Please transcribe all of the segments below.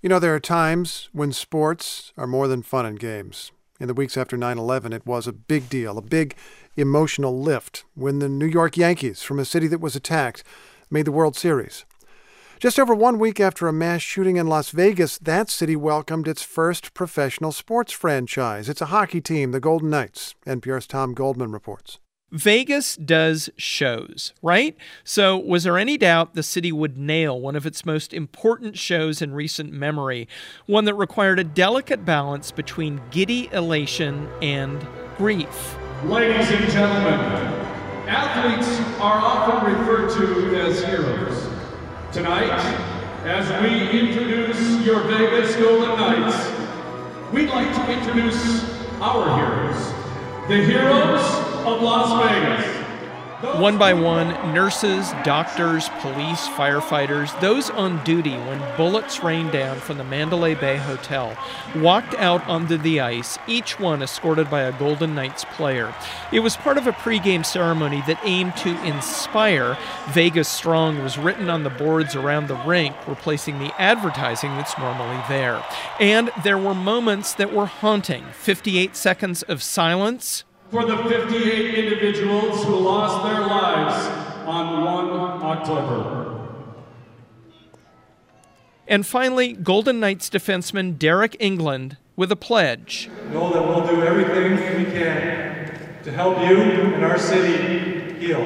You know, there are times when sports are more than fun and games. In the weeks after 9/11, it was a big deal, a big emotional lift when the New York Yankees, from a city that was attacked, made the World Series. Just over 1 week after a mass shooting in Las Vegas, that city welcomed its first professional sports franchise. It's a hockey team, the Golden Knights. NPR's Tom Goldman reports. Vegas does shows, right? So was there any doubt the city would nail one of its most important shows in recent memory, one that required a delicate balance between giddy elation and grief? Ladies and gentlemen, athletes are often referred to as heroes. Tonight, as we introduce your Vegas Golden Knights, we'd like to introduce our heroes, the heroes of Las Vegas. One by one, nurses, doctors, police, firefighters, those on duty when bullets rained down from the Mandalay Bay Hotel, walked out onto the ice, each one escorted by a Golden Knights player. It was part of a pregame ceremony that aimed to inspire. Vegas Strong was written on the boards around the rink, replacing the advertising that's normally there. And there were moments that were haunting. 58 seconds of silence for the 58 individuals who lost their lives on 1 October. And finally, Golden Knights defenseman Derek England with a pledge. Know that we'll do everything we can to help you and our city heal.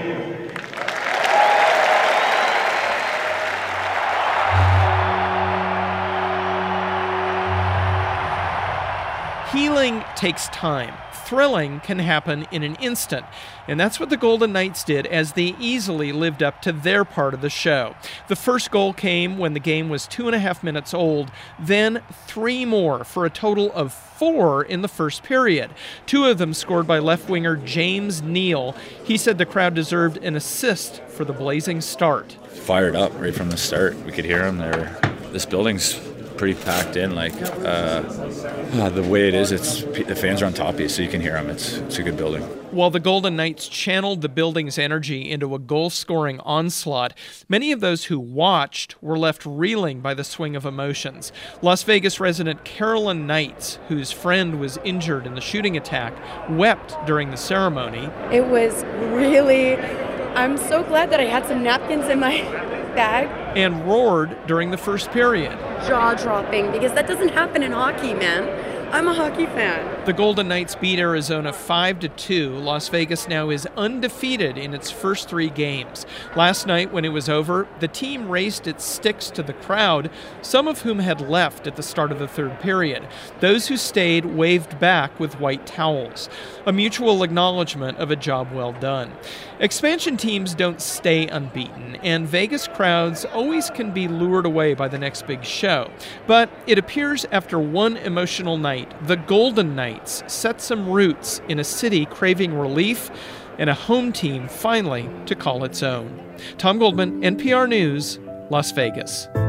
Healing takes time. Thrilling can happen in an instant. And that's what the Golden Knights did as they easily lived up to their part of the show. The first goal came when the game was 2.5 minutes old, then 3 more for a total of 4 in the first period. 2 of them scored by left winger James Neal. He said the crowd deserved an assist for the blazing start. Fired up right from the start. We could hear them there. This building's pretty packed in, the way it is, the fans are on top of you, so you can hear them. It's a good building. While the Golden Knights channeled the building's energy into a goal-scoring onslaught, many of those who watched were left reeling by the swing of emotions. Las Vegas resident Carolyn Knights, whose friend was injured in the shooting attack, wept during the ceremony. It was really, I'm so glad that I had some napkins in my bag. And roared during the first period. Jaw-dropping, because that doesn't happen in hockey, man. I'm a hockey fan. The Golden Knights beat Arizona 5-2. Las Vegas now is undefeated in its first 3 games. Last night, when it was over, the team raised its sticks to the crowd, some of whom had left at the start of the third period. Those who stayed waved back with white towels, a mutual acknowledgement of a job well done. Expansion teams don't stay unbeaten, and Vegas crowds always can be lured away by the next big show. But it appears after one emotional night, the Golden Knights set some roots in a city craving relief and a home team finally to call its own. Tom Goldman, NPR News, Las Vegas.